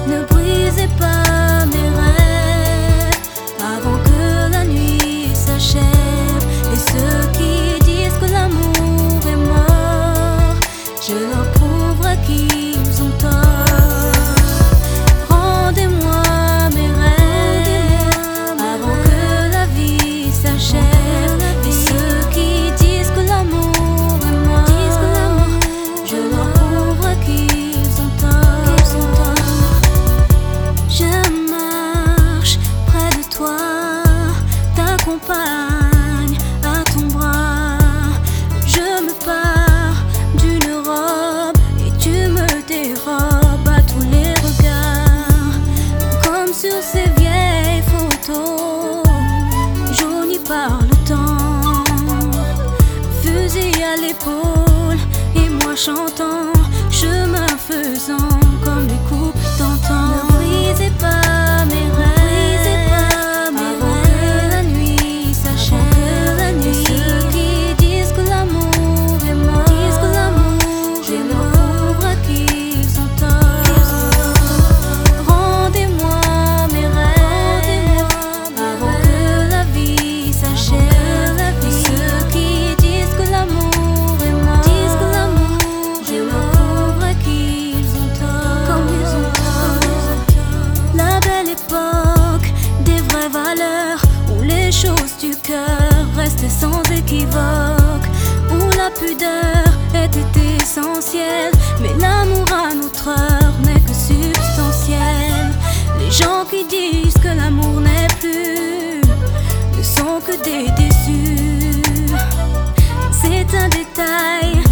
Ne brisez pas mes rêves avant que la nuit s'achève. Et ceux qui disent que l'amour est mort, je leur prouverai qu'ils ont tort. Rendez-moi mes rêves avant que la vie s'achève. Et ceux qui disent que l'amour est mort, je leur prouverai qu'ils ont tort. Je marche près de toi, t'accompagne à ton bras. Je me pars d'une robe et tu me dérobes à tous les regards. Comme sur ces vieilles photos jaunies par le temps. Fusil à l'épaule et moi chantant, chemin faisant comme les couples d'antan. Ne brisez pas mes rêves avant que la nuit s'achève. Et ceux qui disent que l'amour est mort, je leur prouverai qu'ils ont tort. Rendez-moi mes rêves avant que la vie s'achève. Et ceux qui disent que l'amour est mort, je leur prouverai qu'ils ont tort. La belle époque des vraies valeurs, où les choses du cœur restaient sans équivoque, où la pudeur était essentielle, mais l'amour à notre heure n'est que substantiel. Les gens qui disent que l'amour n'est plus ne sont que des déçus. C'est un détail